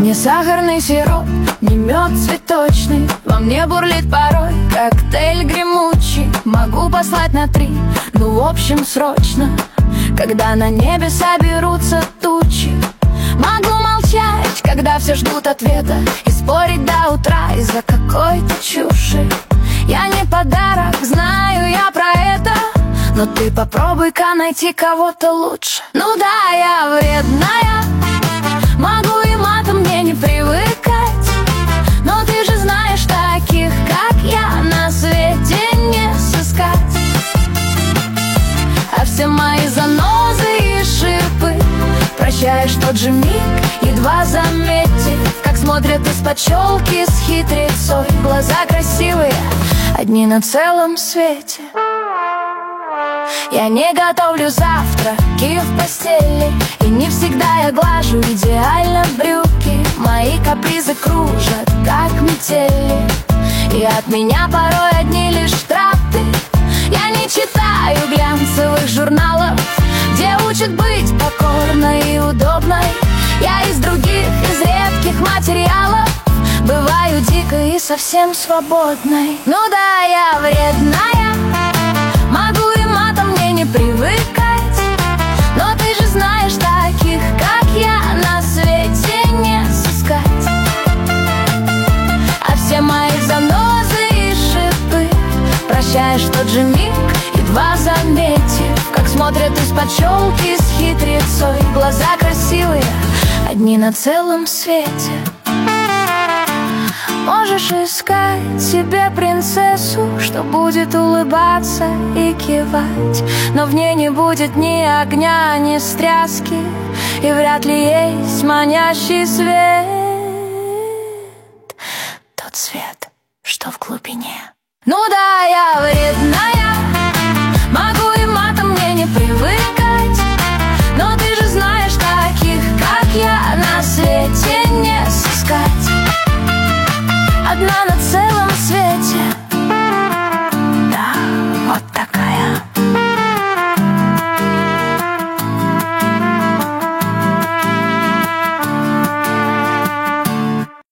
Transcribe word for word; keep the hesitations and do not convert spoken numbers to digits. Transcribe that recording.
Не сахарный сироп, не мед цветочный, во мне бурлит порой коктейль гремучий. Могу послать на три, ну в общем срочно, когда на небе соберутся тучи. Могу молчать, когда все ждут ответа, и спорить до утра из-за какой-то чуши. Я не подарок, знаю я про это, но ты попробуй-ка найти кого-то лучше. Ну да, я вредная, могу и матом мне не привыкать, но ты же знаешь, таких, как я, на свете не сыскать. А все мои занозы и шипы прощаешь тот же миг, едва заметив, как смотрят из-под челки с хитрецой. Глаза красивые, одни на целом свете. Я не готовлю завтраки в постели, и не всегда я глажу идеально брюки. Мои капризы кружат, как метели, и от меня порой одни лишь траты. Я не читаю глянцевых журналов, где учат быть покорной и удобной. Я из других, из редких материалов бываю дикой и совсем свободной. Ну да, я вредная, могу и матом мне не привыкать, но ты же знаешь, таких, как я, на свете не сыскать. А все мои занозы и шипы прощаешь в тот же миг, едва заметив, как смотрят из-под челки с хитрецой. Глаза красивые, одни на целом свете. Можешь искать себе принцессу, что будет улыбаться и кивать, но в ней не будет ни огня, ни стряски, и вряд ли есть манящий свет, тот свет, что в глубине. Ну да, я вредная, могу и матом мне не привыкать, но ты же знаешь, таких, как я, на свете не сыскать. Одна